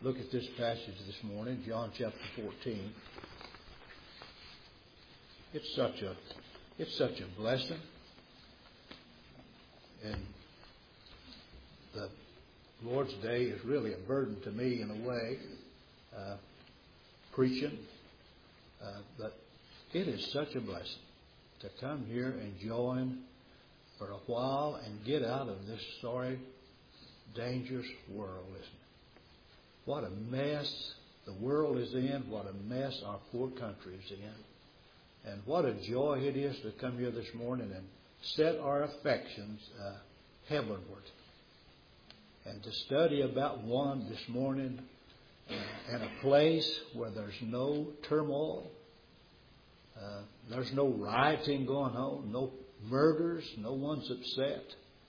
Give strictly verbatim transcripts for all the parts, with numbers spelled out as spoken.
look at this passage this morning, John chapter fourteen. It's such a, it's such a blessing. And the Lord's Day is really a burden to me in a way, uh, preaching. Uh, but it is such a blessing to come here and join for a while and get out of this sorry, dangerous world, isn't it? What a mess the world is in. What a mess our poor country is in. And what a joy it is to come here this morning and set our affections uh, heavenward. And to study about one this morning in a place where there's no turmoil. Uh, there's no rioting going on. No murders. No one's upset.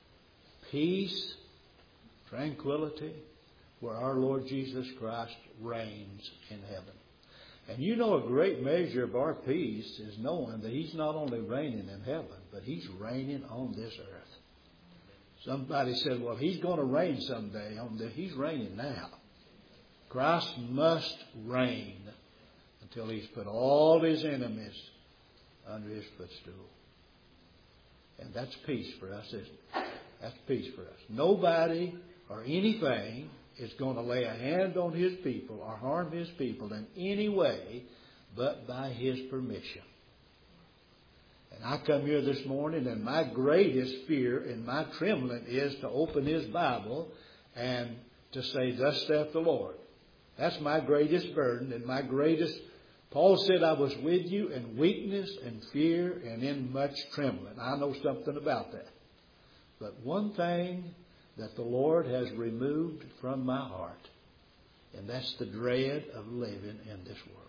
Peace. Tranquility. Where our Lord Jesus Christ reigns in heaven. And you know, a great measure of our peace is knowing that He's not only reigning in heaven, but He's reigning on this earth. Somebody said, well, He's going to reign someday on this. He's reigning now. Christ must reign until He's put all His enemies under His footstool. And that's peace for us, isn't it? That's peace for us. Nobody or anything is going to lay a hand on His people or harm His people in any way but by His permission. And I come here this morning and my greatest fear and my trembling is to open His Bible and to say, thus saith the Lord. That's my greatest burden and my greatest... Paul said, I was with you in weakness and fear and in much trembling. I know something about that. But one thing that the Lord has removed from my heart, and that's the dread of living in this world.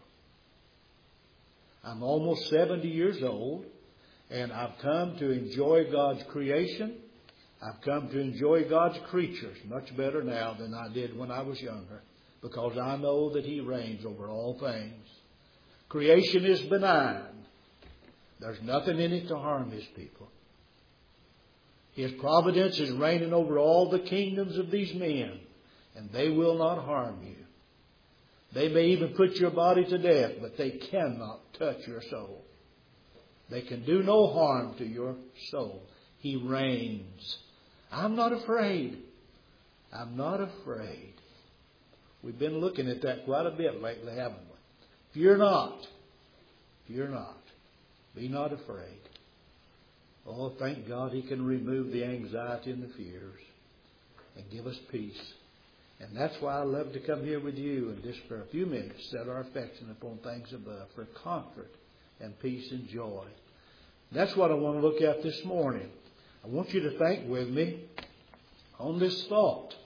I'm almost seventy years old, and I've come to enjoy God's creation. I've come to enjoy God's creatures much better now than I did when I was younger, because I know that He reigns over all things. Creation is benign. There's nothing in it to harm His people. His providence is reigning over all the kingdoms of these men, and they will not harm you. They may even put your body to death, but they cannot touch your soul. They can do no harm to your soul. He reigns. I'm not afraid. I'm not afraid. We've been looking at that quite a bit lately, haven't we? Fear not. Fear not. Be not afraid. Oh, thank God He can remove the anxiety and the fears and give us peace. And that's why I love to come here with you and just for a few minutes set our affection upon things above for comfort and peace and joy. That's what I want to look at this morning. I want you to think with me on this thought.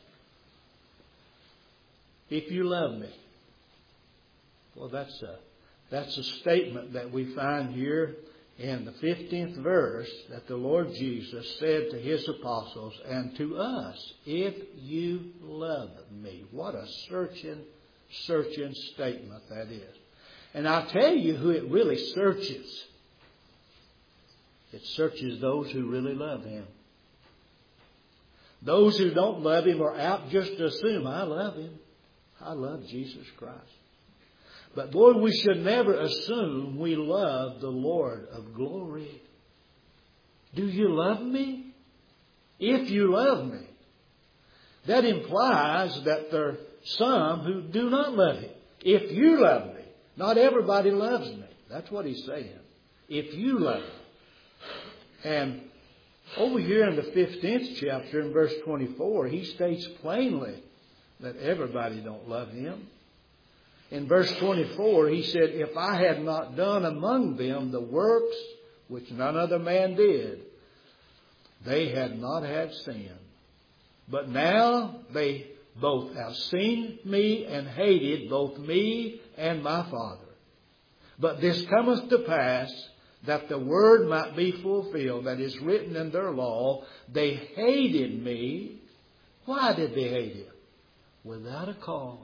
If you love me. Well, that's a, that's a statement that we find here in the fifteenth verse that the Lord Jesus said to His apostles and to us, if you love me. What a searching, searching statement that is. And I'll tell you who it really searches. It searches those who really love Him. Those who don't love Him are out just to assume, I love Him. I love Jesus Christ. But boy, we should never assume we love the Lord of glory. Do you love me? If you love me. That implies that there are some who do not love Him. If you love me. Not everybody loves me. That's what He's saying. If you love me. And over here in the fifteenth chapter in verse twenty-four, He states plainly that everybody don't love Him. In verse twenty-four, He said, if I had not done among them the works which none other man did, they had not had sin. But now they both have seen me and hated both me and my Father. But this cometh to pass that the word might be fulfilled that is written in their law, they hated me. Why did they hate Him? Without a cause.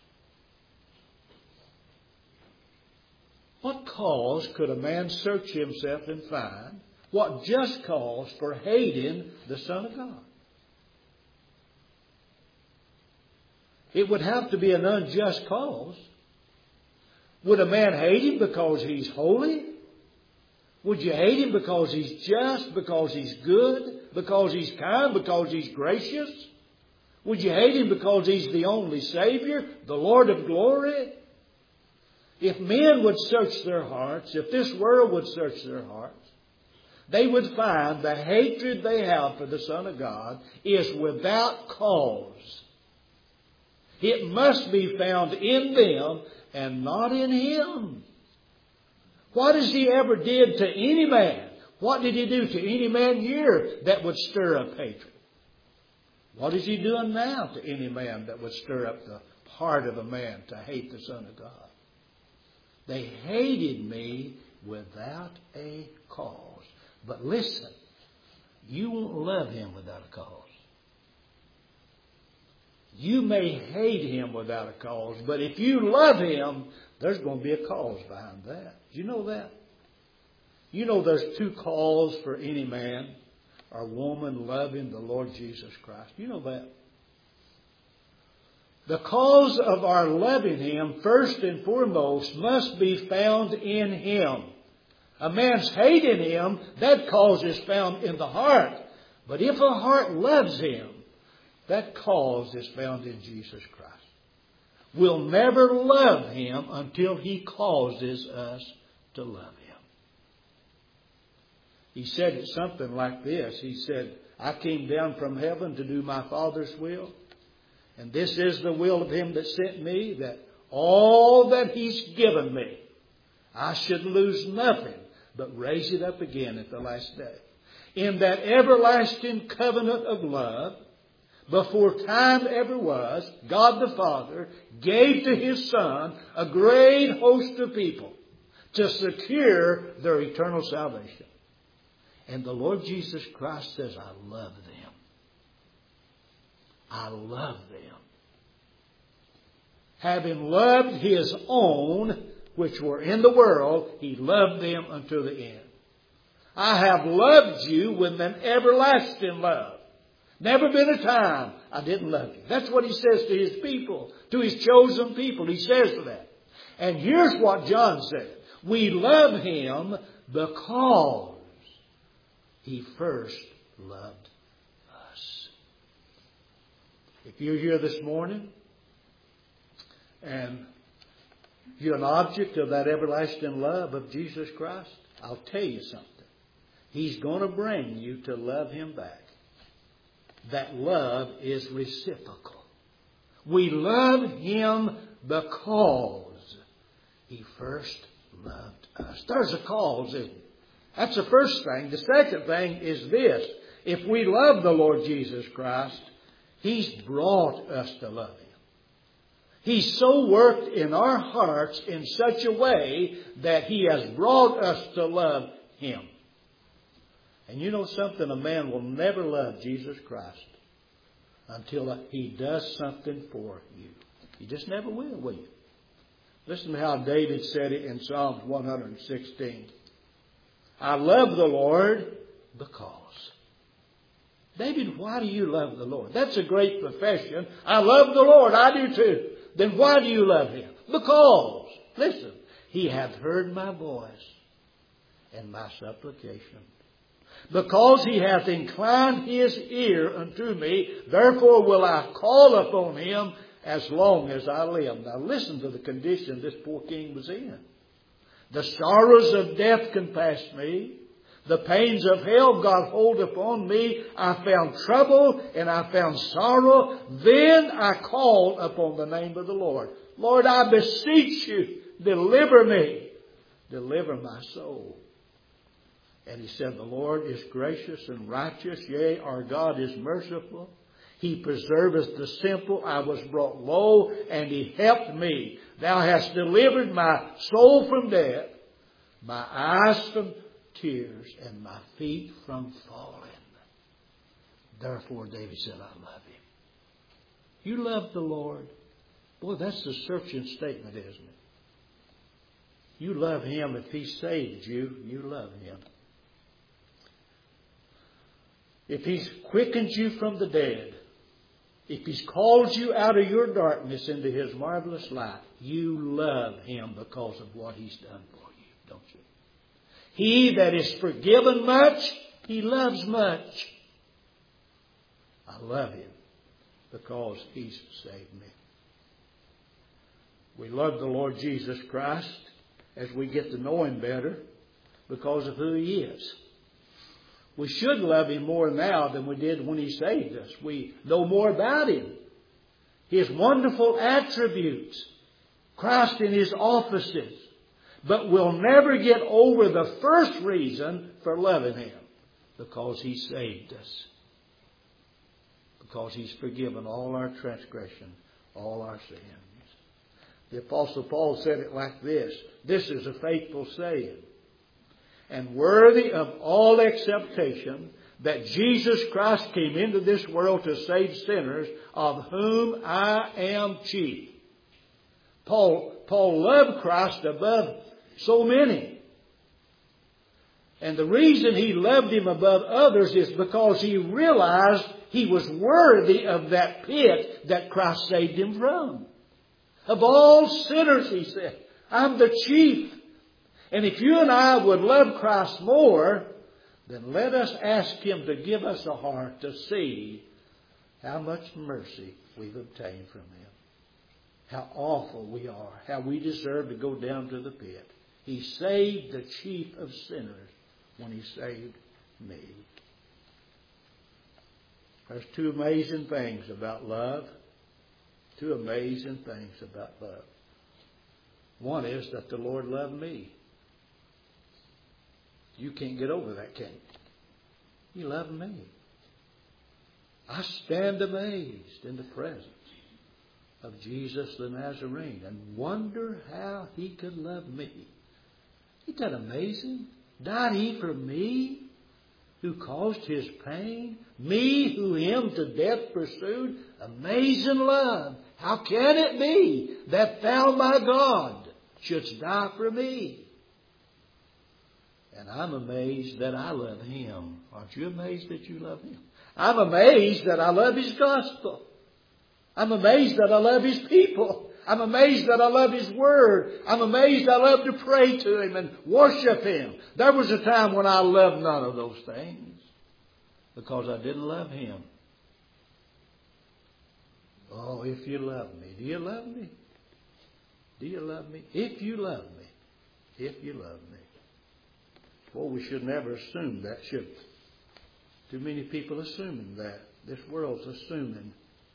What cause could a man search himself and find? What just cause for hating the Son of God? It would have to be an unjust cause. Would a man hate him because he's holy? Would you hate him because he's just, because he's good, because he's kind, because he's gracious? Would you hate him because he's the only Savior, the Lord of glory? If men would search their hearts, if this world would search their hearts, they would find the hatred they have for the Son of God is without cause. It must be found in them and not in Him. What has He ever did to any man? What did He do to any man here that would stir up hatred? What is He doing now to any man that would stir up the heart of a man to hate the Son of God? They hated me without a cause. But listen, you won't love Him without a cause. You may hate Him without a cause, but if you love Him, there's going to be a cause behind that. Do you know that? You know there's two calls for any man or woman loving the Lord Jesus Christ. You know that. The cause of our loving Him, first and foremost, must be found in Him. A man's hating Him, that cause is found in the heart. But if a heart loves Him, that cause is found in Jesus Christ. We'll never love Him until He causes us to love Him. He said something like this. He said, I came down from heaven to do my Father's will. And this is the will of Him that sent me, that all that He's given me, I should lose nothing, but raise it up again at the last day. In that everlasting covenant of love, before time ever was, God the Father gave to His Son a great host of people to secure their eternal salvation. And the Lord Jesus Christ says, I love them. I love them. Having loved His own, which were in the world, He loved them unto the end. I have loved you with an everlasting love. Never been a time I didn't love you. That's what He says to His people, to His chosen people. He says that. And here's what John said. We love Him because He first loved us. If you're here this morning and you're an object of that everlasting love of Jesus Christ, I'll tell you something. He's going to bring you to love Him back. That love is reciprocal. We love Him because He first loved us. There's a cause, isn't it? That's the first thing. The second thing is this. If we love the Lord Jesus Christ, He's brought us to love Him. He's so worked in our hearts in such a way that He has brought us to love Him. And you know something? A man will never love Jesus Christ until He does something for you. You just never will, will you? Listen to how David said it in Psalms one sixteen. I love the Lord because. David, why do you love the Lord? That's a great profession. I love the Lord. I do too. Then why do you love Him? Because, listen, He hath heard my voice and my supplication. Because He hath inclined His ear unto me, therefore will I call upon Him as long as I live. Now listen to the condition this poor king was in. The sorrows of death compassed me. The pains of hell got hold upon me. I found trouble and I found sorrow. Then I called upon the name of the Lord. Lord, I beseech you, deliver me. Deliver my soul. And he said, the Lord is gracious and righteous. Yea, our God is merciful. He preserveth the simple. I was brought low, and He helped me. Thou hast delivered my soul from death, my eyes from tears, and my feet from falling. Therefore, David said, I love Him. You love the Lord? Boy, that's the searching statement, isn't it? You love Him. If He saved you, you love Him. If He's quickened you from the dead, If He's called you out of your darkness into His marvelous light, you love Him because of what He's done for you, don't you? He that is forgiven much, he loves much. I love Him because He's saved me. We love the Lord Jesus Christ as we get to know Him better because of who He is. We should love Him more now than we did when He saved us. We know more about Him. His wonderful attributes. Christ in His offices. But we'll never get over the first reason for loving Him. Because He saved us. Because He's forgiven all our transgression, all our sins. The Apostle Paul said it like this. This is a faithful saying, and worthy of all acceptation, that Jesus Christ came into this world to save sinners, of whom I am chief. Paul, Paul loved Christ above so many. And the reason he loved Him above others is because he realized he was worthy of that pit that Christ saved him from. Of all sinners, he said, I'm the chief. And if you and I would love Christ more, then let us ask Him to give us a heart to see how much mercy we've obtained from Him. How awful we are. How we deserve to go down to the pit. He saved the chief of sinners when He saved me. There's two amazing things about love. Two amazing things about love. One is that the Lord loved me. You can't get over that, can you? He loved me. I stand amazed in the presence of Jesus the Nazarene and wonder how He could love me. Isn't that amazing? Died He for me, who caused His pain? Me, who Him to death pursued? Amazing love. How can it be that Thou, my God, shouldst die for me? And I'm amazed that I love Him. Aren't you amazed that you love Him? I'm amazed that I love His gospel. I'm amazed that I love His people. I'm amazed that I love His Word. I'm amazed I love to pray to Him and worship Him. There was a time when I loved none of those things because I didn't love Him. Oh, if you love me. Do you love me? Do you love me? If you love me. If you love me. Well, we should never assume that, should we? Too many people assuming that. This world's assuming.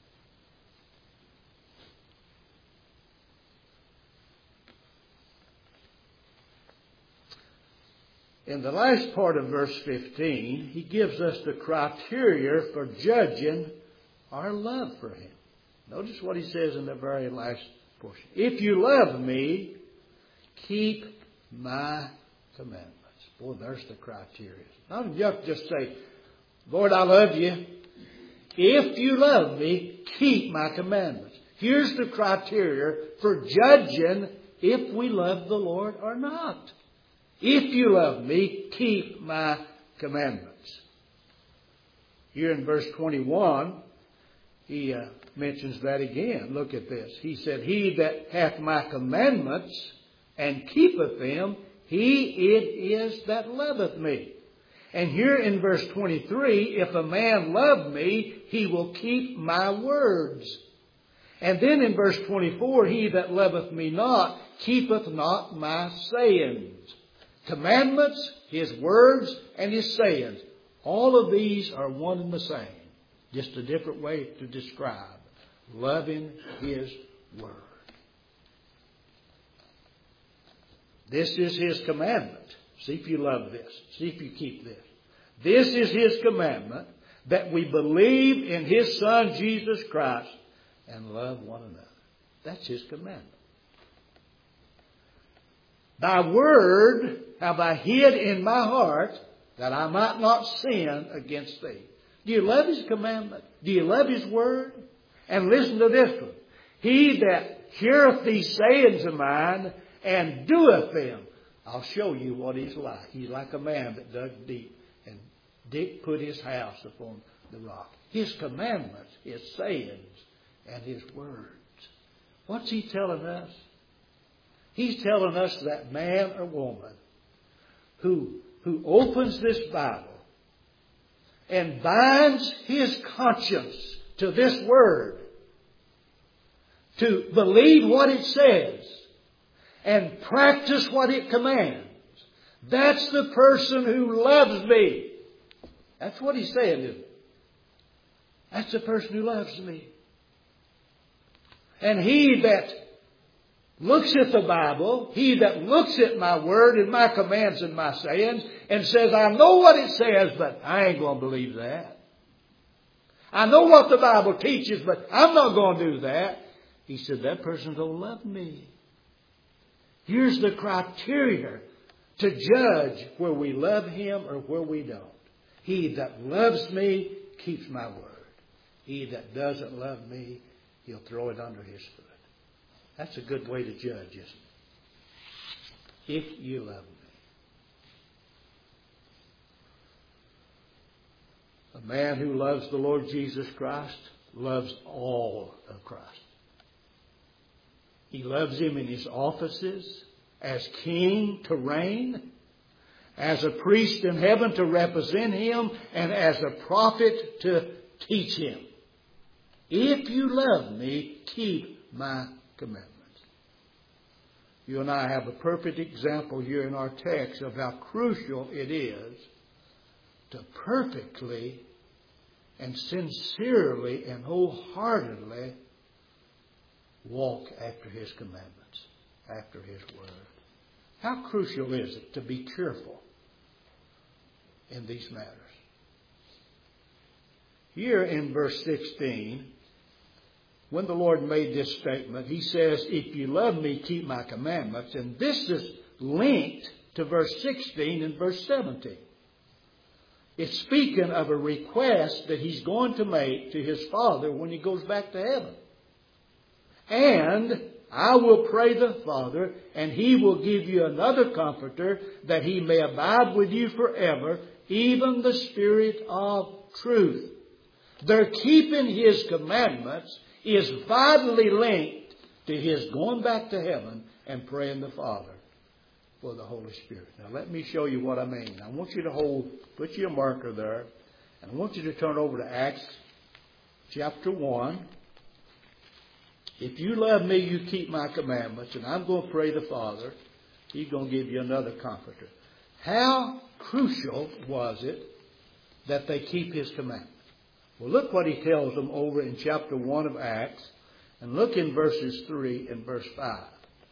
In the last part of verse fifteen, he gives us the criteria for judging our love for Him. Notice what he says in the very last portion. If you love me, keep my commandments. Boy, there's the criteria. Not you have to just say, Lord, I love you. If you love me, keep my commandments. Here's the criteria for judging if we love the Lord or not. If you love me, keep my commandments. Here in verse twenty-one, he uh, mentions that again. Look at this. He said, He that hath my commandments and keepeth them, he it is that loveth me. And here in verse twenty-three, if a man love me, he will keep my words. And then in verse twenty-four, he that loveth me not, keepeth not my sayings. Commandments, His words, and His sayings. All of these are one and the same. Just a different way to describe loving His Word. This is His commandment. See if you love this. See if you keep this. This is His commandment, that we believe in His Son, Jesus Christ, and love one another. That's His commandment. Thy word have I hid in my heart, that I might not sin against thee. Do you love His commandment? Do you love His word? And listen to this one. He that heareth these sayings of mine and doeth them, I'll show you what He's like. He's like a man that dug deep and Dick put his house upon the rock. His commandments, His sayings, and His words. What's He telling us? He's telling us that man or woman who, who opens this Bible and binds his conscience to this Word, to believe what it says and practice what it commands, that's the person who loves me. That's what He's saying, isn't it? That's the person who loves me. And he that looks at the Bible, he that looks at my Word and my commands and my sayings and says, I know what it says, but I ain't going to believe that. I know what the Bible teaches, but I'm not going to do that. He said, that person don't love me. Here's the criteria to judge where we love Him or where we don't. He that loves me keeps my word. He that doesn't love me, He'll throw it under his foot. That's a good way to judge, isn't it? If you love me. A man who loves the Lord Jesus Christ loves all of Christ. He loves Him in His offices, as king to reign, as a priest in heaven to represent Him, and as a prophet to teach Him. If you love me, keep my commandments. You and I have a perfect example here in our text of how crucial it is to perfectly and sincerely and wholeheartedly walk after His commandments, after His word. How crucial is it to be careful in these matters? Here in verse sixteen, when the Lord made this statement, He says, if you love me, keep my commandments. And this is linked to verse sixteen and verse seventeen. It's speaking of a request that He's going to make to His Father when He goes back to heaven. And I will pray the Father, and He will give you another Comforter, that He may abide with you forever, even the Spirit of truth. Their keeping His commandments is vitally linked to His going back to heaven and praying the Father for the Holy Spirit. Now let me show you what I mean. I want you to hold, put your marker there, and I want you to turn over to Acts chapter one. If you love me, you keep my commandments, and I'm going to pray the Father. He's going to give you another Comforter. How crucial was it that they keep His commandments? Well, look what He tells them over in chapter one of Acts, and look in verses three and verse five.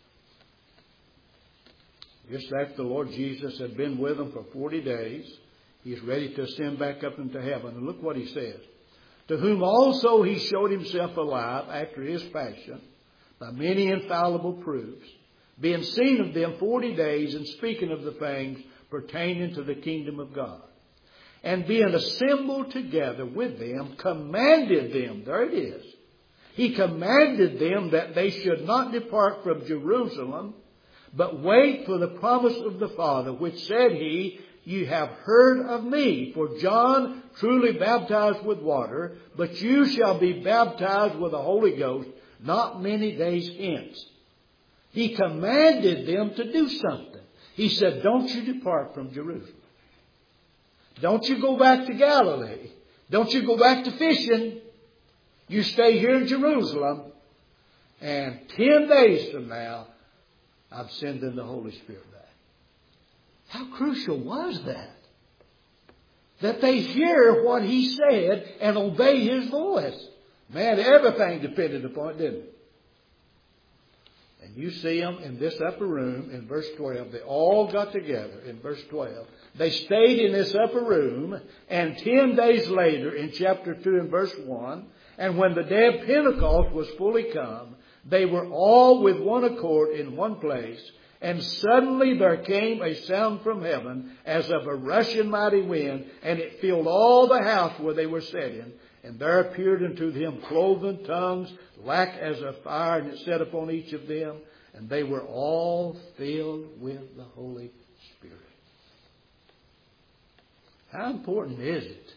Just after the Lord Jesus had been with them for forty days, He's ready to ascend back up into heaven. And look what He says. To whom also He showed Himself alive after His passion by many infallible proofs, being seen of them forty days and speaking of the things pertaining to the kingdom of God. And being assembled together with them, commanded them, there it is, He commanded them that they should not depart from Jerusalem, but wait for the promise of the Father, which said He, you have heard of me. For John truly baptized with water, but you shall be baptized with the Holy Ghost not many days hence. He commanded them to do something. He said, don't you depart from Jerusalem. Don't you go back to Galilee. Don't you go back to fishing. You stay here in Jerusalem. And ten days from now, I'm sending the Holy Spirit back. How crucial was that? That they hear what He said and obey His voice. Man, everything depended upon it, didn't it? And you see them in this upper room in verse twelve. They all got together in verse twelve. They stayed in this upper room, and ten days later in chapter two and verse one, and when the day of Pentecost was fully come, they were all with one accord in one place, and suddenly there came a sound from heaven as of a rushing mighty wind, and it filled all the house where they were sitting. And there appeared unto them cloven tongues like as of fire, and it set upon each of them, and they were all filled with the Holy Spirit. How important is it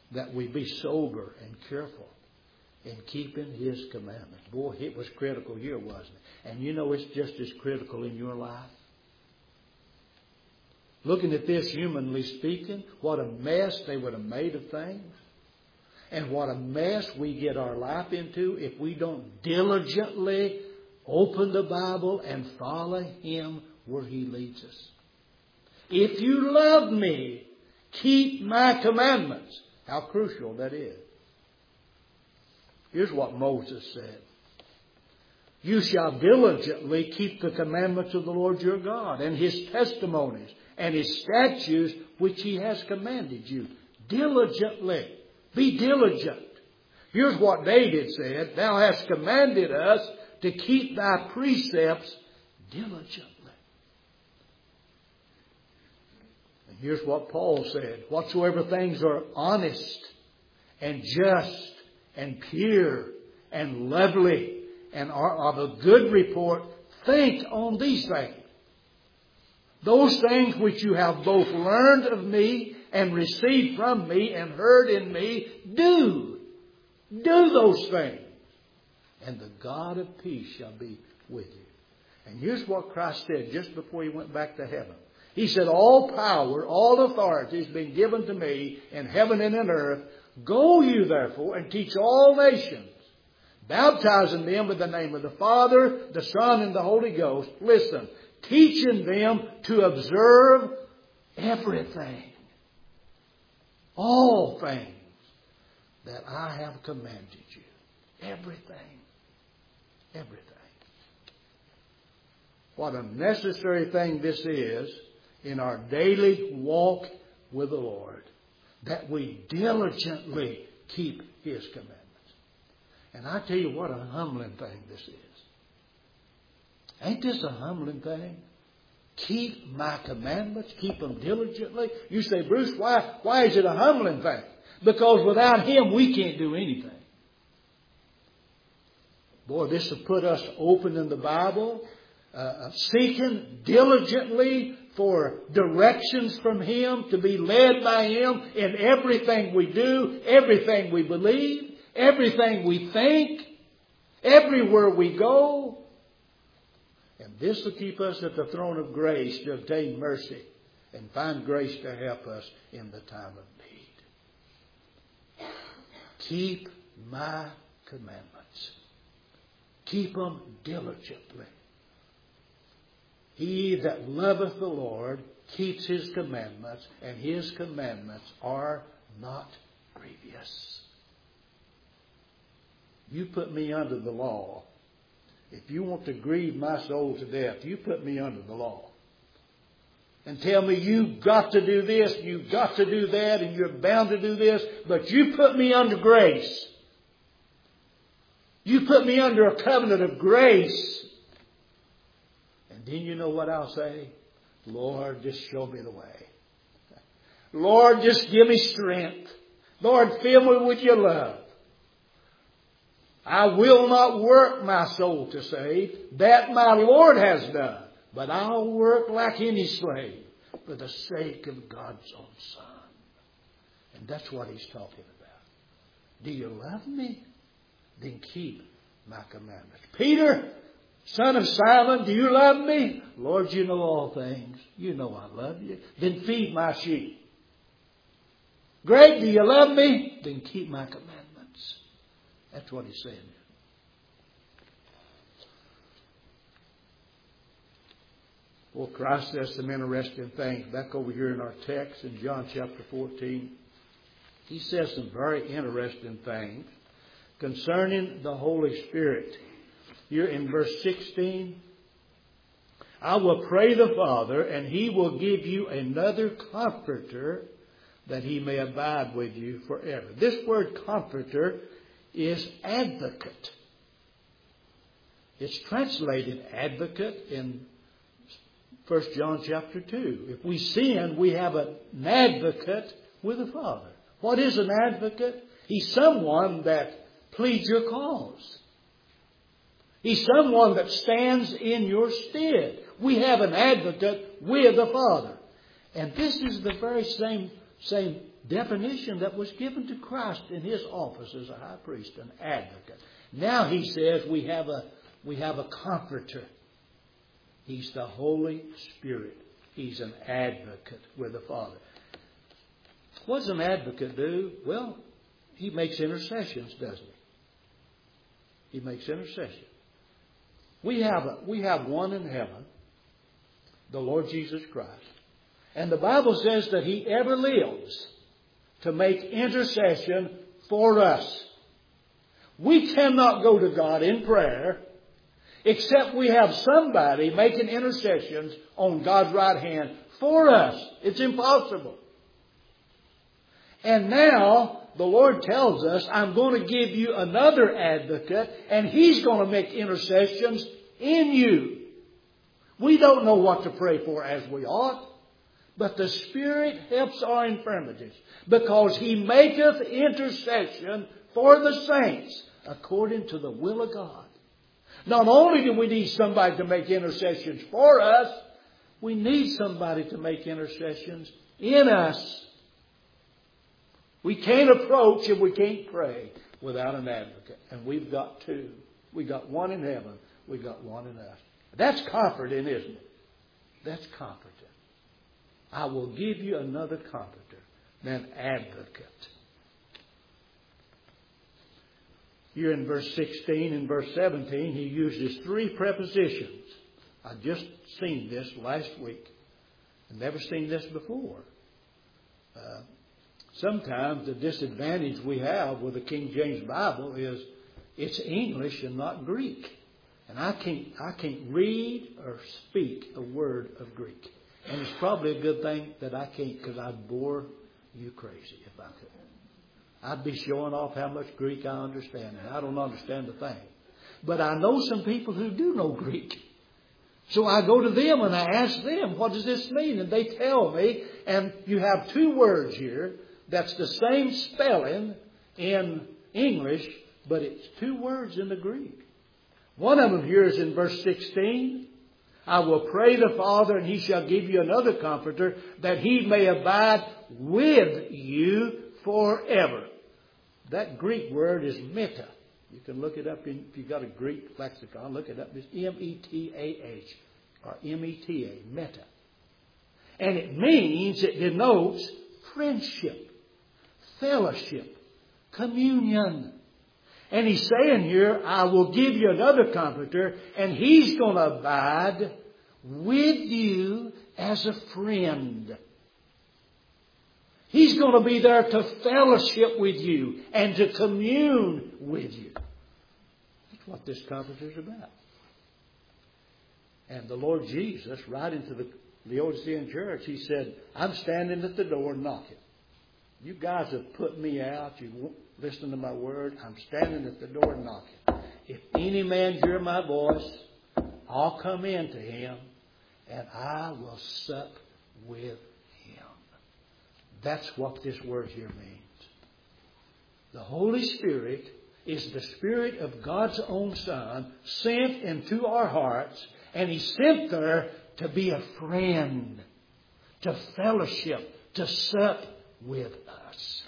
that we be sober and careful in keeping His commandments. Boy, it was critical here, wasn't it? And you know it's just as critical in your life. Looking at this, humanly speaking, what a mess they would have made of things. And what a mess we get our life into if we don't diligently open the Bible and follow Him where He leads us. If you love me, keep my commandments. How crucial that is. Here's what Moses said. You shall diligently keep the commandments of the Lord your God and His testimonies and His statutes which He has commanded you. Diligently. Be diligent. Here's what David said. Thou hast commanded us to keep thy precepts diligently. And here's what Paul said. Whatsoever things are honest and just and pure and lovely and are of a good report, think on these things. Those things which you have both learned of me and received from me and heard in me, do. Do those things. And the God of peace shall be with you. And here's what Christ said just before He went back to heaven. He said, all power, all authority has been given to me in heaven and in earth. Go you therefore and teach all nations, baptizing them in the name of the Father, the Son, and the Holy Ghost. Listen, teaching them to observe everything. All things that I have commanded you. Everything. Everything. What a necessary thing this is in our daily walk with the Lord. That we diligently keep His commandments. And I tell you what a humbling thing this is. Ain't this a humbling thing? Keep my commandments. Keep them diligently. You say, Bruce, why, why is it a humbling thing? Because without Him, we can't do anything. Boy, this will put us opening the Bible, uh, seeking diligently for directions from Him, to be led by Him in everything we do, everything we believe, everything we think, everywhere we go. And this will keep us at the throne of grace to obtain mercy and find grace to help us in the time of need. Keep my commandments. Keep them diligently. He that loveth the Lord keeps His commandments, and His commandments are not grievous. You put me under the law. If you want to grieve my soul to death, you put me under the law. And tell me you've got to do this, you've got to do that, and you're bound to do this, but you put me under grace. You put me under a covenant of grace. And then you know what I'll say? Lord, just show me the way. Lord, just give me strength. Lord, fill me with your love. I will not work my soul to save. That my Lord has done. But I'll work like any slave for the sake of God's own Son. And that's what He's talking about. Do you love me? Then keep my commandments. Peter, son of Simon, do you love me? Lord, you know all things. You know I love you. Then feed my sheep. Greg, do you love me? Then keep my commandments. That's what He's saying. Well, Christ says some interesting things. Back over here in our text in John chapter fourteen. He says some very interesting things concerning the Holy Spirit. Here in verse sixteen. I will pray the Father, and He will give you another comforter, that He may abide with you forever. This word comforter is advocate. It's translated advocate in First John chapter two. If we sin, we have an advocate with the Father. What is an advocate? He's someone that pleads your cause. He's someone that stands in your stead. We have an advocate with the Father. And this is the very same, same definition that was given to Christ in His office as a high priest, an advocate. Now He says we have a, we have a comforter. He's the Holy Spirit. He's an advocate with the Father. What does an advocate do? Well, he makes intercessions, doesn't he? He makes intercession. We have a, we have one in heaven, the Lord Jesus Christ. And the Bible says that He ever lives to make intercession for us. We cannot go to God in prayer except we have somebody making intercessions on God's right hand for us. It's impossible. And now the Lord tells us, I'm going to give you another advocate, and He's going to make intercessions in you. We don't know what to pray for as we ought, but the Spirit helps our infirmities, because He maketh intercession for the saints according to the will of God. Not only do we need somebody to make intercessions for us, we need somebody to make intercessions in us. We can't approach and we can't pray without an advocate. And we've got two. We've got one in heaven. We've got one in us. That's comforting, isn't it? That's comforting. I will give you another comforter, an advocate. Here in verse sixteen and verse seventeen, he uses three prepositions. I just seen this last week. I've never seen this before. Uh, sometimes the disadvantage we have with the King James Bible is it's English and not Greek. And I can't, I can't read or speak a word of Greek. And it's probably a good thing that I can't, because I'd bore you crazy if I could. I'd be showing off how much Greek I understand, and I don't understand a thing. But I know some people who do know Greek. So I go to them and I ask them, what does this mean? And they tell me, and you have two words here that's the same spelling in English, but it's two words in the Greek. One of them here is in verse sixteen. I will pray the Father, and He shall give you another comforter, that He may abide with you forever. That Greek word is meta. You can look it up in, if you've got a Greek lexicon, look it up. It's M E T A H or M E T A, meta. And it means, it denotes friendship, fellowship, communion. And He's saying here, I will give you another comforter, and He's going to abide with you as a friend. He's going to be there to fellowship with you and to commune with you. That's what this comforter is about. And the Lord Jesus, right into the Laodicean church, He said, I'm standing at the door knocking. You guys have put me out. You won't listen to my word. I'm standing at the door knocking. If any man hear my voice, I'll come in to him and I will sup with him. That's what this word here means. The Holy Spirit is the Spirit of God's own Son sent into our hearts, and He's sent there to be a friend, to fellowship, to sup with us.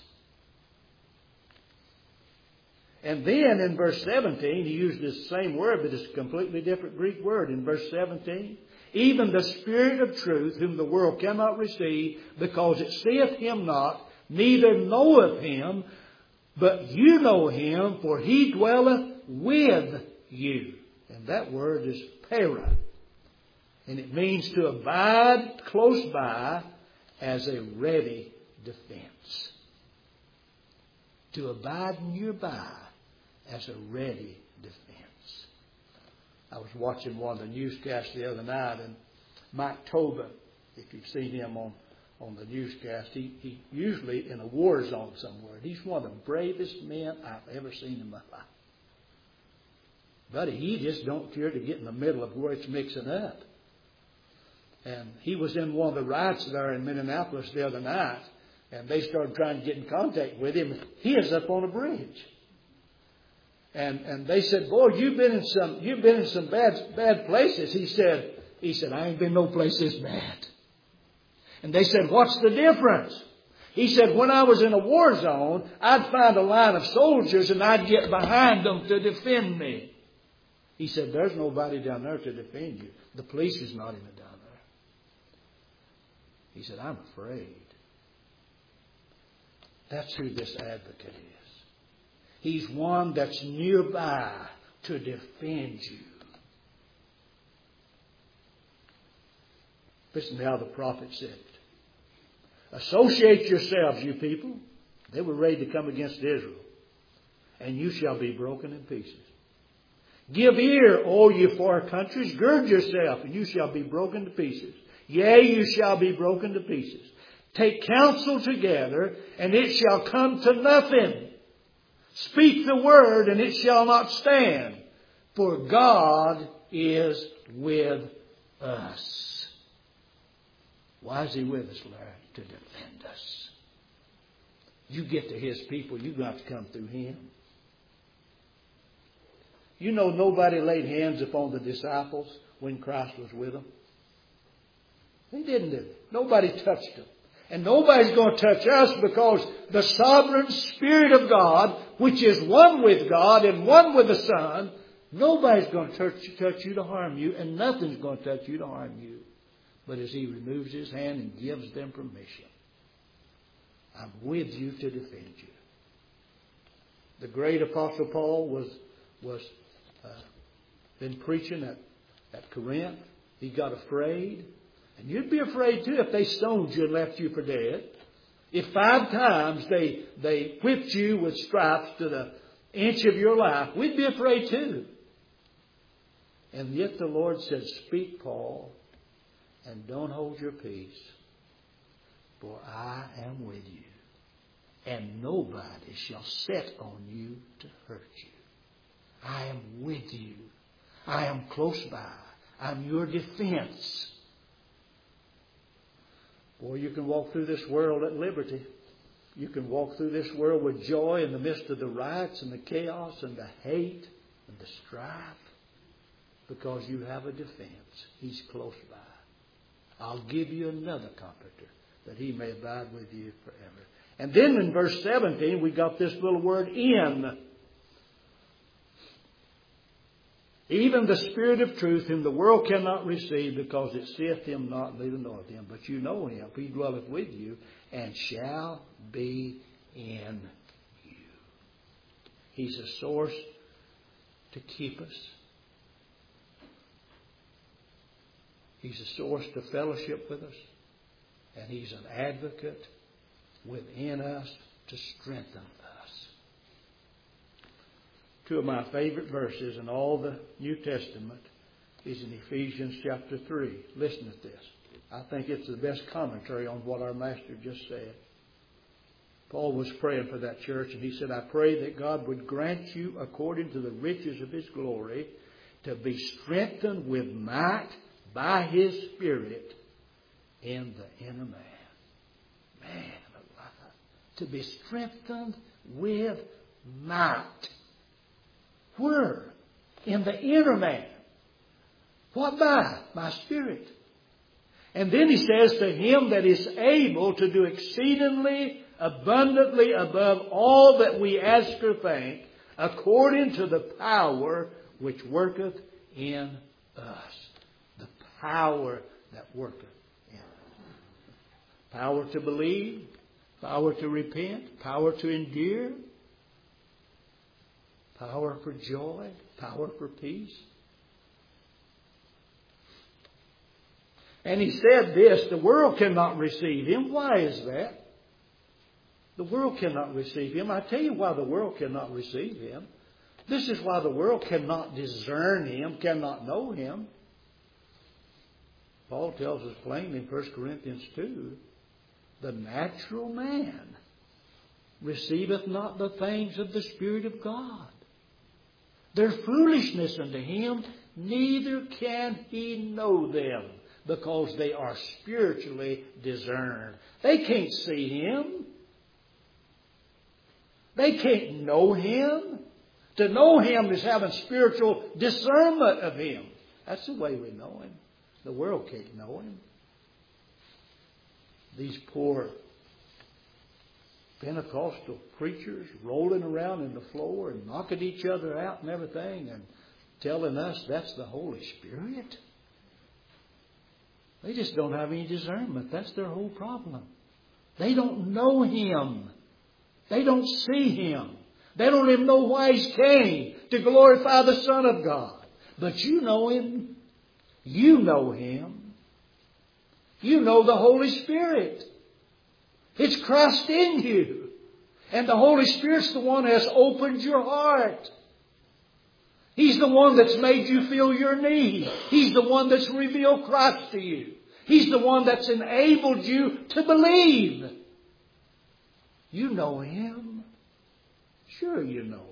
And then in verse seventeen, he used this same word, but it's a completely different Greek word. In verse seventeen, even the Spirit of truth, whom the world cannot receive, because it seeth Him not, neither knoweth Him, but you know Him, for He dwelleth with you. And that word is para. And it means to abide close by as a ready defense. To abide nearby as a ready defense. I was watching one of the newscasts the other night, and Mike Tobin, if you've seen him on, on the newscast, he, he usually in a war zone somewhere. He's one of the bravest men I've ever seen in my life. Buddy, he just don't care to get in the middle of where it's mixing up. And he was in one of the riots there in Minneapolis the other night, and they started trying to get in contact with him. He is up on a bridge. And and they said, boy, you've been in some you've been in some bad bad places. He said, he said, I ain't been no place this bad. And they said, what's the difference? He said, when I was in a war zone, I'd find a line of soldiers and I'd get behind them to defend me. He said, there's nobody down there to defend you. The police is not even down there. He said, I'm afraid. That's who this advocate is. He's one that's nearby to defend you. Listen to how the prophet said it. Associate yourselves, you people. They were ready to come against Israel. And you shall be broken in pieces. Give ear, all you far countries. Gird yourself, and you shall be broken to pieces. Yea, you shall be broken to pieces. Take counsel together, and it shall come to nothing. Speak the word, and it shall not stand. For God is with us. Why is He with us, Larry? To defend us. You get to His people, you've got to come through Him. You know nobody laid hands upon the disciples when Christ was with them. They didn't do it. Nobody touched them. And nobody's going to touch us because the sovereign Spirit of God, which is one with God and one with the Son, nobody's going to touch, touch you to harm you, and nothing's going to touch you to harm you. But as He removes His hand and gives them permission, I'm with you to defend you. The great Apostle Paul was was uh, been preaching at, at Corinth. He got afraid. And you'd be afraid too if they stoned you and left you for dead. If five times they, they whipped you with stripes to the inch of your life, we'd be afraid too. And yet the Lord said, speak, Paul, and don't hold your peace, for I am with you, and nobody shall set on you to hurt you. I am with you. I am close by. I'm your defense. Boy, you can walk through this world at liberty. You can walk through this world with joy in the midst of the riots and the chaos and the hate and the strife, because you have a defense. He's close by. I'll give you another comforter, that He may abide with you forever. And then in verse seventeen, we got this little word, in. Even the Spirit of truth, whom the world cannot receive, because it seeth Him not, neither knoweth Him. But you know Him, He dwelleth with you, and shall be in you. He's a source to keep us. He's a source to fellowship with us. And He's an advocate within us to strengthen us. Two of my favorite verses in all the New Testament is in Ephesians chapter three. Listen to this. I think it's the best commentary on what our Master just said. Paul was praying for that church, and he said, I pray that God would grant you, according to the riches of His glory, to be strengthened with might by His Spirit in the inner man. Man alive. To be strengthened with might. Where? In the inner man. What by? My Spirit. And then he says, to Him that is able to do exceedingly abundantly above all that we ask or think, according to the power which worketh in us. The power that worketh in us. Power to believe, power to repent, power to endure, power for joy, power for peace. And he said this, the world cannot receive Him. Why is that? The world cannot receive Him. I tell you why the world cannot receive Him. This is why the world cannot discern Him, cannot know Him. Paul tells us plainly in First Corinthians two, the natural man receiveth not the things of the Spirit of God. They're foolishness unto him, neither can he know them, because they are spiritually discerned. They can't see Him. They can't know Him. To know Him is having spiritual discernment of Him. That's the way we know Him. The world can't know Him. These poor Pentecostal preachers rolling around in the floor and knocking each other out and everything and telling us that's the Holy Spirit. They just don't have any discernment. That's their whole problem. They don't know Him. They don't see Him. They don't even know why He came, to glorify the Son of God. But you know Him. You know Him. You know the Holy Spirit. It's Christ in you. And the Holy Spirit's the one who has opened your heart. He's the one that's made you feel your need. He's the one that's revealed Christ to you. He's the one that's enabled you to believe. You know Him. Sure you know Him.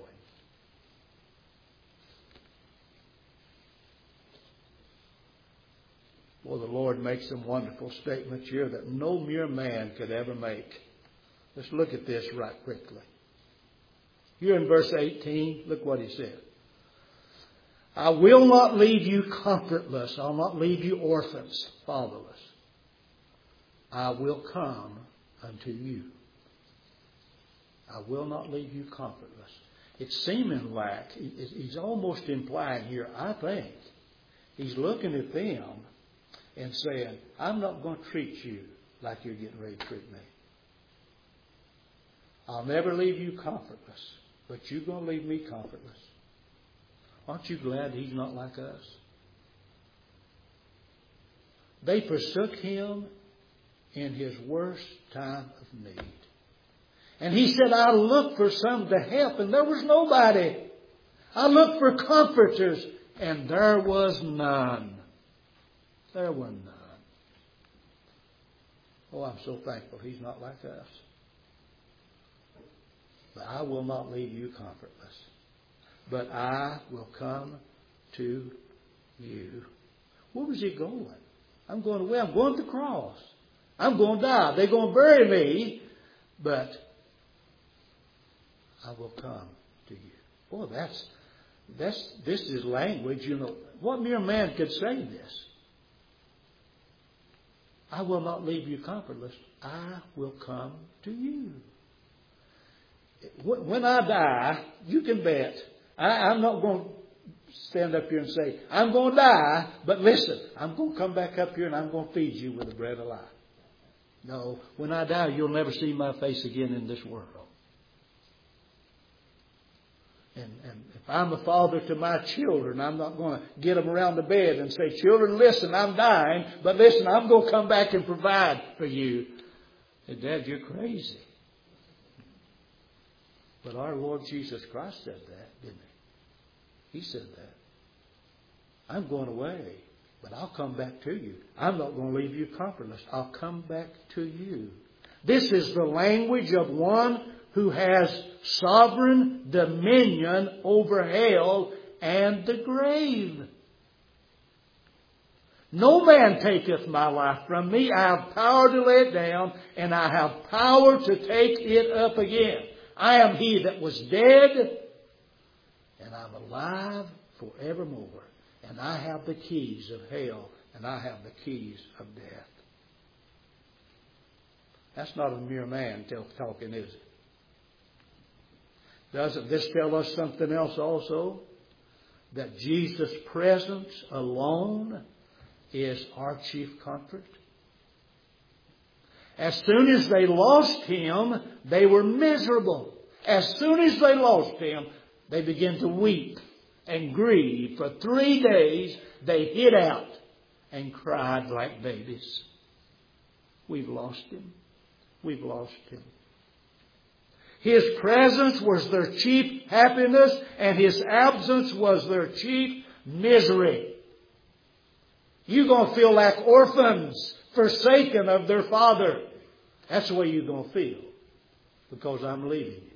Well, the Lord makes some wonderful statements here that no mere man could ever make. Let's look at this right quickly. Here in verse eighteen, look what He said. I will not leave you comfortless. I'll not leave you orphans, fatherless. I will come unto you. I will not leave you comfortless. It's seeming like He's almost implying here, I think, He's looking at them and saying, I'm not going to treat you like you're getting ready to treat me. I'll never leave you comfortless, but you're going to leave me comfortless. Aren't you glad He's not like us? They forsook Him in His worst time of need. And He said, I looked for some to help, and there was nobody. I looked for comforters, and there was none. There were none. Oh, I'm so thankful He's not like us. But I will not leave you comfortless. But I will come to you. Where was He going? I'm going away. I'm going to the cross. I'm going to die. They're going to bury me. But I will come to you. Boy, that's, that's, this is language, you know. What mere man could say this? I will not leave you comfortless. I will come to you. When I die, you can bet, I, I'm not going to stand up here and say, I'm going to die, but listen, I'm going to come back up here and I'm going to feed you with the bread of life. No, when I die, you'll never see my face again in this world. And, and if I'm a father to my children, I'm not going to get them around the bed and say, children, listen, I'm dying, but listen, I'm going to come back and provide for you. And Dad, you're crazy. But our Lord Jesus Christ said that, didn't He? He said that. I'm going away, but I'll come back to you. I'm not going to leave you comfortless. I'll come back to you. This is the language of one who has sovereign dominion over hell and the grave. No man taketh my life from me. I have power to lay it down, and I have power to take it up again. I am He that was dead, and I'm alive forevermore. And I have the keys of hell, and I have the keys of death. That's not a mere man talking, is it? Doesn't this tell us something else also? That Jesus' presence alone is our chief comfort. As soon as they lost Him, they were miserable. As soon as they lost Him, they began to weep and grieve. For three days, they hid out and cried like babies. We've lost Him. We've lost Him. His presence was their chief happiness, and His absence was their chief misery. You're going to feel like orphans, forsaken of their father. That's the way you're going to feel, because I'm leaving you.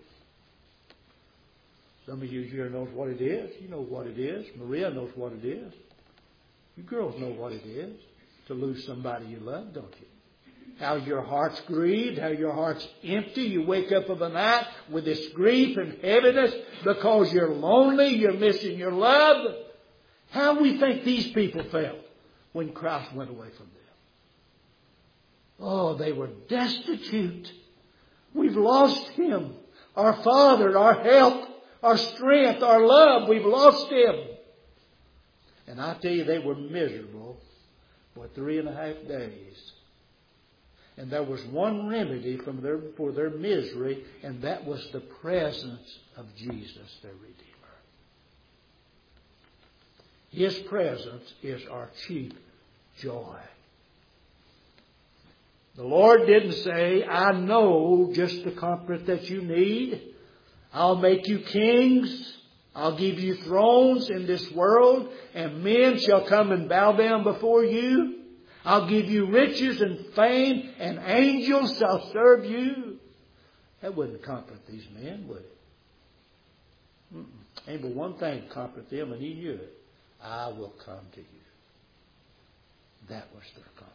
Some of you here knows what it is. You know what it is. Maria knows what it is. You girls know what it is to lose somebody you love, don't you? How your heart's grieved, how your heart's empty. You wake up of a night with this grief and heaviness because you're lonely, you're missing your love. How we think these people felt when Christ went away from them. Oh, they were destitute. We've lost Him. Our Father, our help, our strength, our love. We've lost Him. And I tell you, they were miserable for three and a half days. And there was one remedy from their, for their misery, and that was the presence of Jesus, their Redeemer. His presence is our chief joy. The Lord didn't say, I know just the comfort that you need. I'll make you kings. I'll give you thrones in this world, and men shall come and bow down before you. I'll give you riches and fame, and angels shall serve you. That wouldn't comfort these men, would it? Mm-mm. Ain't but one thing to comfort them, and He knew it. I will come to you. That was their comfort.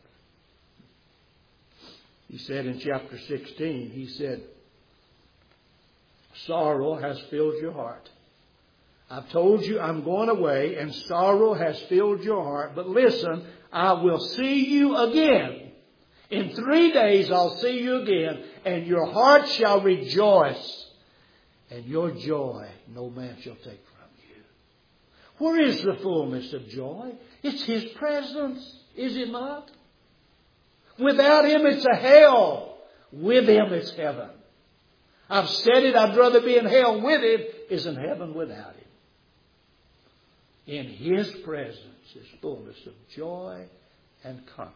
He said in chapter sixteen, He said, sorrow has filled your heart. I've told you I'm going away, and sorrow has filled your heart. But listen, I will see you again. In three days I'll see you again, and your heart shall rejoice, and your joy no man shall take from you. Where is the fullness of joy? It's His presence, is it not? Without Him it's a hell. With Him it's heaven. I've said it, I'd rather be in hell with Him as in heaven without Him. In His presence is fullness of joy and comfort.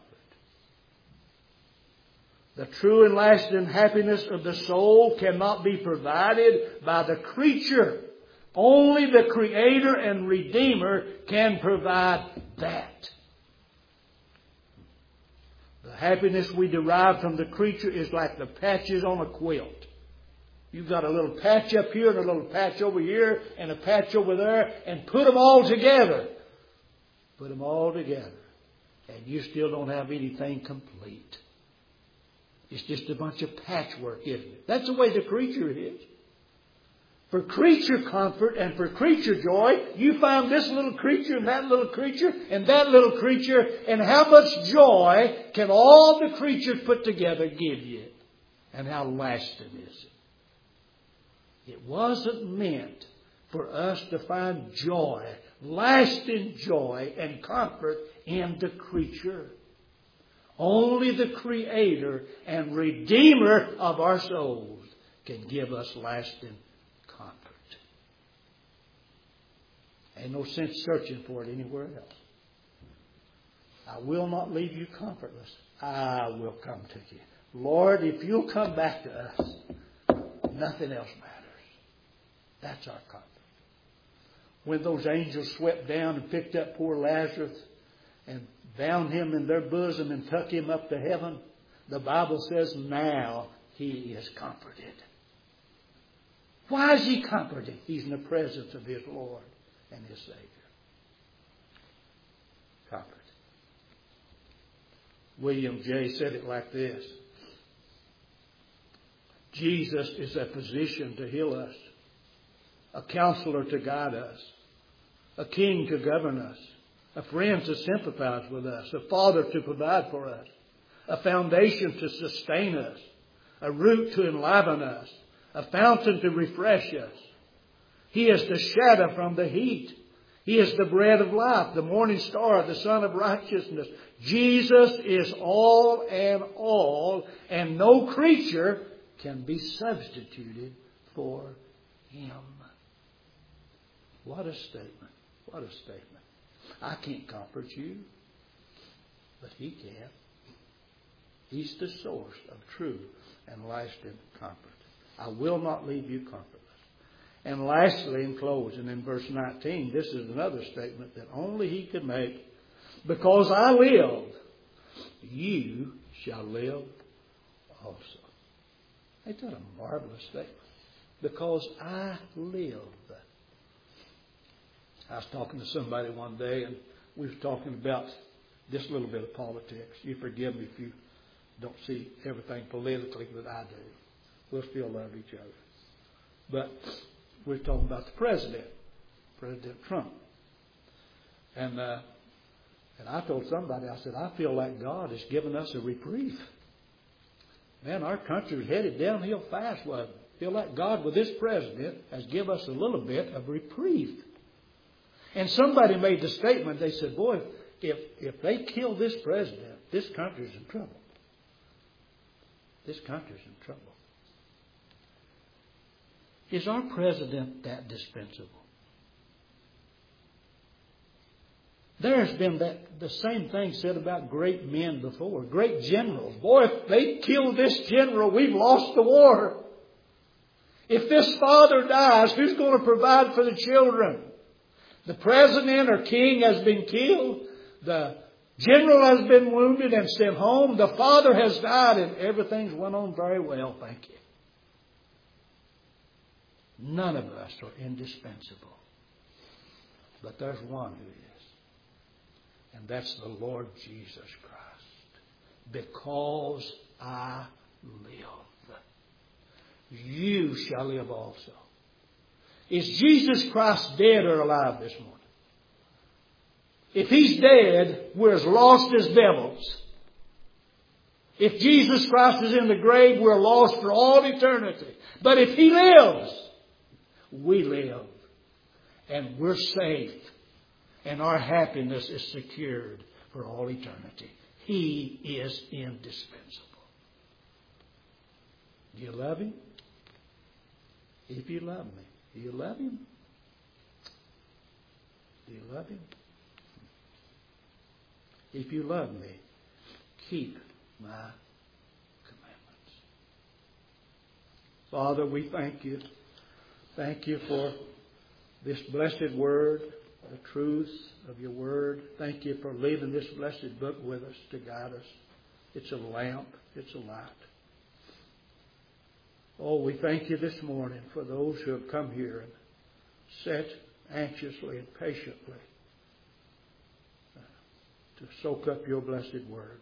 The true and lasting happiness of the soul cannot be provided by the creature. Only the Creator and Redeemer can provide that. The happiness we derive from the creature is like the patches on a quilt. You've got a little patch up here and a little patch over here and a patch over there, and put them all together. Put them all together. And you still don't have anything complete. It's just a bunch of patchwork, isn't it? That's the way the creature is. For creature comfort and for creature joy, you find this little creature and that little creature and that little creature. And how much joy can all the creatures put together give you? And how lasting is it? It wasn't meant for us to find joy, lasting joy and comfort in the creature. Only the Creator and Redeemer of our souls can give us lasting comfort. Ain't no sense searching for it anywhere else. I will not leave you comfortless. I will come to you. Lord, if you'll come back to us, nothing else matters. That's our comfort. When those angels swept down and picked up poor Lazarus and bound him in their bosom and took him up to heaven, the Bible says now he is comforted. Why is he comforted? He's in the presence of his Lord and his Savior. Comfort. William J. said it like this. Jesus is a physician to heal us, a counselor to guide us, a king to govern us, a friend to sympathize with us, a father to provide for us, a foundation to sustain us, a root to enliven us, a fountain to refresh us. He is the shadow from the heat. He is the bread of life, the morning star, the sun of righteousness. Jesus is all and all, and no creature can be substituted for Him. What a statement. What a statement. I can't comfort you, but He can. He's the source of true and lasting comfort. I will not leave you comfortless. And lastly, in closing, in verse nineteen, this is another statement that only He could make. Because I live, you shall live also. Ain't that a marvelous statement? Because I live. I was talking to somebody one day, and we were talking about this little bit of politics. You forgive me if you don't see everything politically that I do. We'll still love each other. But we're talking about the president, President Trump. And uh, and I told somebody, I said, I feel like God has given us a reprieve. man, our country is headed downhill fast. Well, I feel like God, with this president, has given us a little bit of reprieve. And somebody made the statement, they said, boy, if, if they kill this president, this country's in trouble. This country's in trouble. Is our president that dispensable? There's been that the same thing said about great men before, great generals. Boy, if they kill this general, we've lost the war. If this father dies, who's going to provide for the children? The president or king has been killed. The general has been wounded and sent home. The father has died, and everything's went on very well, thank you. None of us are indispensable. But there's one who is. And that's the Lord Jesus Christ. Because I live, you shall live also. Is Jesus Christ dead or alive this morning? If He's dead, we're as lost as devils. If Jesus Christ is in the grave, we're lost for all eternity. But if He lives, we live. And we're safe. And our happiness is secured for all eternity. He is indispensable. Do you love Him? If you love me, do you love Him? Do you love Him? If you love me, keep my commandments. Father, we thank you. Thank you for this blessed word, the truth of your word. Thank you for leaving this blessed book with us to guide us. It's a lamp. It's a light. Oh, we thank you this morning for those who have come here and sat anxiously and patiently to soak up your blessed word.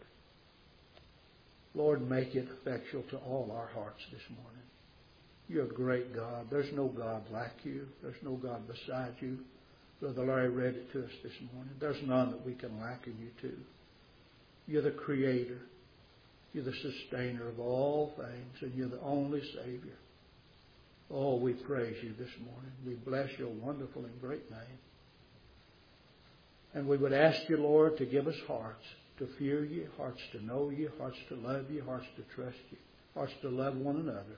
Lord, make it effectual to all our hearts this morning. You're a great God. There's no God like you. There's no God beside you. Brother Larry read it to us this morning. There's none that we can liken you to. You're the Creator. You're the sustainer of all things, and you're the only Savior. Oh, we praise you this morning. We bless your wonderful and great name. And we would ask you, Lord, to give us hearts to fear you, hearts to know you, hearts to love you, hearts to trust you, hearts to love one another.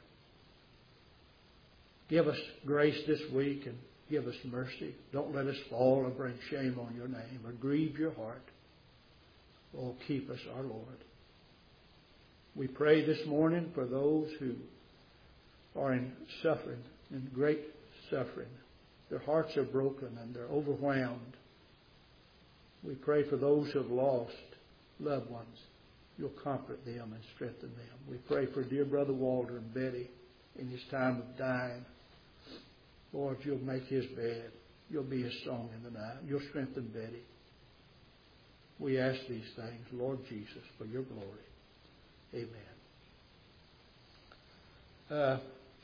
Give us grace this week and give us mercy. Don't let us fall or bring shame on your name or grieve your heart. Oh, keep us, our Lord. We pray this morning for those who are in suffering, in great suffering. Their hearts are broken and they're overwhelmed. We pray for those who have lost loved ones. You'll comfort them and strengthen them. We pray for dear Brother Walter and Betty in his time of dying. Lord, you'll make his bed. You'll be his song in the night. You'll strengthen Betty. We ask these things, Lord Jesus, for your glory. Amen. Uh,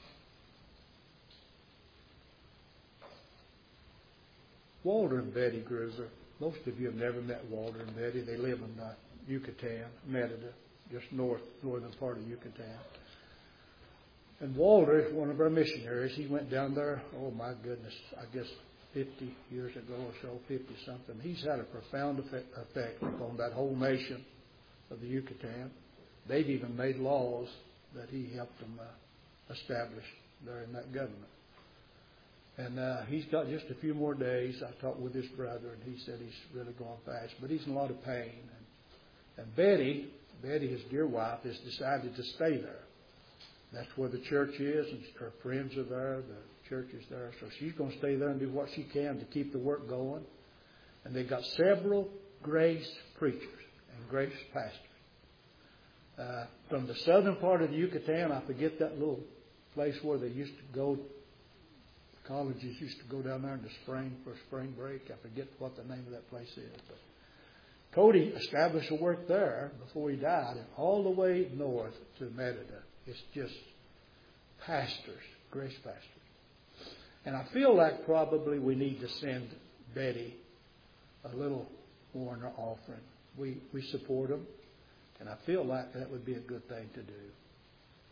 Walter and Betty Gruber. Most of you have never met Walter and Betty. They live in uh, Yucatan, Merida, just north, northern part of Yucatan. And Walter is one of our missionaries. He went down there, oh my goodness, I guess fifty years ago or so, fifty something. He's had a profound effect, effect upon that whole nation of the Yucatan. They've even made laws that he helped them uh, establish there in that government. And uh, he's got just a few more days. I talked with his brother, and he said he's really going fast, but he's in a lot of pain. And, and Betty, Betty, his dear wife, has decided to stay there. That's where the church is, and her friends are there. The church is there, so she's going to stay there and do what she can to keep the work going. And they've got several grace preachers and grace pastors. Uh, from the southern part of the Yucatan, I forget that little place where they used to go. Colleges used to go down there in the spring for spring break. I forget what the name of that place is. But Cody established a work there before he died, and all the way north to Merida. It's just pastors, grace pastors. And I feel like probably we need to send Betty a little more in our offering. We we support them, and I feel like that would be a good thing to do.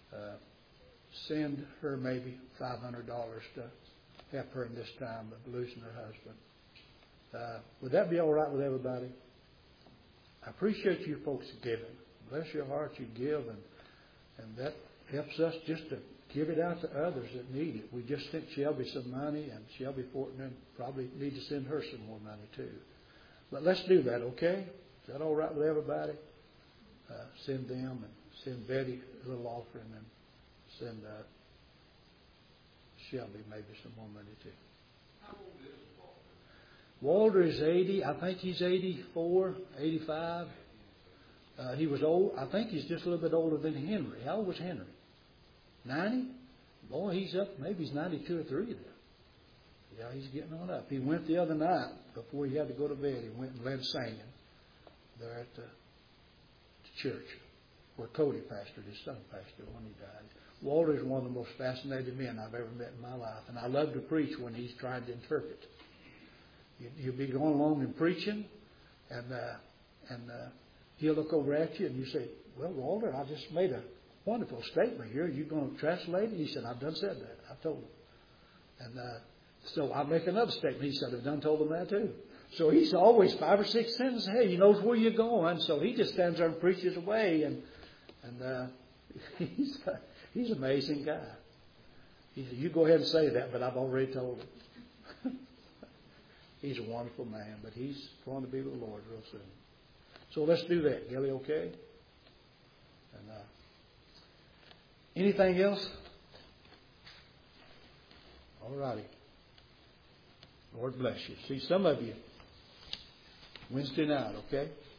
uh, send her maybe five hundred dollars to help her in this time of losing her husband. Uh, would that be all right with everybody? I appreciate you folks giving. Bless your hearts, you give, and, and that helps us just to give it out to others that need it. We just sent Shelby some money, and Shelby Fortner probably need to send her some more money too. But let's do that, okay? Is that all right with everybody? Uh, send them, and send Betty a little offering, and send uh, Shelby maybe some more money too. How old is Walter? Walter is eighty. I think he's eighty-four, eighty-five. Uh, he was old. I think he's just a little bit older than Henry. How old was Henry? ninety? Boy, he's up. Maybe he's ninety-two or three then. Yeah, he's getting on up. He went the other night before he had to go to bed. He went and led singing there at the, the church where Cody pastored, his son pastored when he died. Walter is one of the most fascinating men I've ever met in my life, and I love to preach when he's trying to interpret. You, you'll be going along and preaching, and uh, and uh, he'll look over at you, and you say, "Well, Walter, I just made a wonderful statement here. Are you going to translate it?" He said, "I've done said that. I told him." And uh, so I make another statement. He said, "I've done told him that too." So he's always five or six sentences ahead. He knows where you're going. So he just stands there and preaches away, and and uh, he's uh, he's an amazing guy. He said, "You go ahead and say that, but I've already told him." He's a wonderful man, but he's going to be with the Lord real soon. So let's do that, Gilly. Okay? And uh, anything else? All righty. Lord bless you. See, some of you, Wednesday night, okay?